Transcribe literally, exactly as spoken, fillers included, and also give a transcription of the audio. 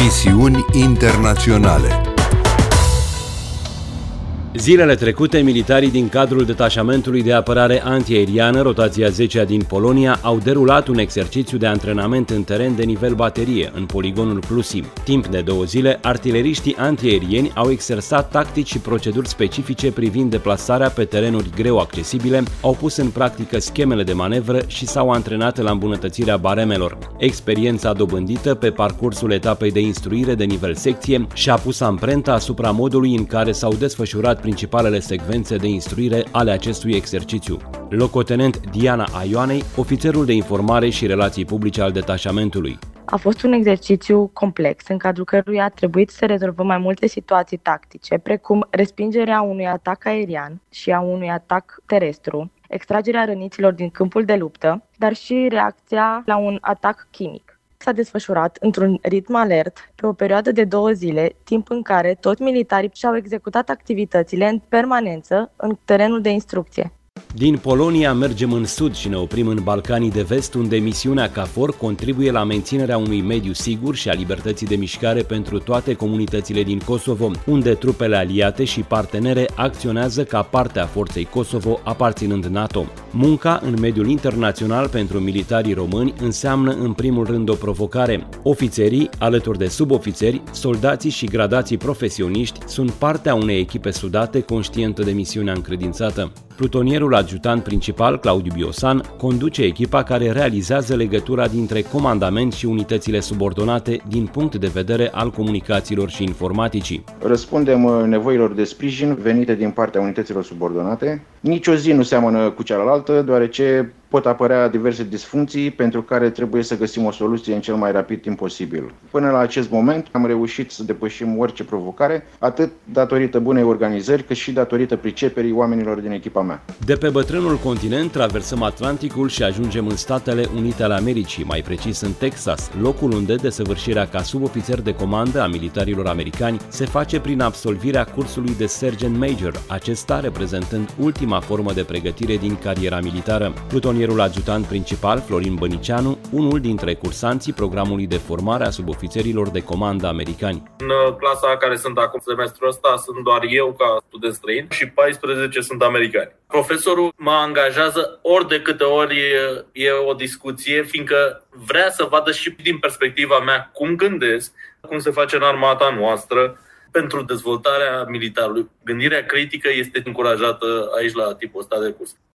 Misiuni internaționale. Zilele trecute, militarii din cadrul detașamentului de apărare antiaeriană, rotația zecea din Polonia, au derulat un exercițiu de antrenament în teren de nivel baterie, în poligonul Ploiești. Timp de două zile, artileriștii antiaerieni au exersat tactici și proceduri specifice privind deplasarea pe terenuri greu accesibile, au pus în practică schemele de manevră și s-au antrenat la îmbunătățirea baremelor. Experiența dobândită pe parcursul etapei de instruire de nivel secție și-a pus amprenta asupra modului în care s-au desfășurat principalele secvențe de instruire ale acestui exercițiu. Locotenent Diana Aioanei, ofițerul de informare și relații publice al detașamentului. A fost un exercițiu complex, în cadrul căruia a trebuit să rezolvăm mai multe situații tactice, precum respingerea unui atac aerian și a unui atac terestru, extragerea răniților din câmpul de luptă, dar și reacția la un atac chimic. S-a desfășurat într-un ritm alert pe o perioadă de două zile, timp în care toți militarii și-au executat activitățile în permanență în terenul de instrucție. Din Polonia mergem în sud și ne oprim în Balcanii de Vest, unde misiunea KFOR contribuie la menținerea unui mediu sigur și a libertății de mișcare pentru toate comunitățile din Kosovo, unde trupele aliate și partenere acționează ca parte a forței Kosovo aparținând NATO. Munca în mediul internațional pentru militarii români înseamnă în primul rând o provocare. Ofițerii, alături de subofițeri, soldații și gradații profesioniști sunt partea unei echipe sudate conștientă de misiunea încredințată. Plutonierul adjutant principal, Claudiu Biosan, conduce echipa care realizează legătura dintre comandament și unitățile subordonate din punct de vedere al comunicațiilor și informaticii. Răspundem nevoilor de sprijin venite din partea unităților subordonate. Nici o zi nu seamănă cu cealaltă, deoarece pot apărea diverse disfuncții pentru care trebuie să găsim o soluție în cel mai rapid timp posibil. Până la acest moment am reușit să depășim orice provocare, atât datorită bunei organizări, cât și datorită priceperii oamenilor din echipa mea. De pe bătrânul continent traversăm Atlanticul și ajungem în Statele Unite ale Americii, mai precis în Texas, locul unde desăvârșirea ca subofițer de comandă a militarilor americani se face prin absolvirea cursului de Sergeant Major, acesta reprezentând ultima formă de pregătire din cariera militară. Plutonierul adjutant principal, Florin Băniceanu, unul dintre cursanții programului de formare a subofițerilor de comandă americani. În clasa care sunt acum semestrul ăsta sunt doar eu ca student străin și paisprezece sunt americani. Profesorul mă angajează ori de câte ori e o discuție, fiindcă vrea să vadă și din perspectiva mea cum gândesc, cum se face în armata noastră pentru dezvoltarea militarului. Gândirea critică este încurajată aici la tipul ăsta de curs.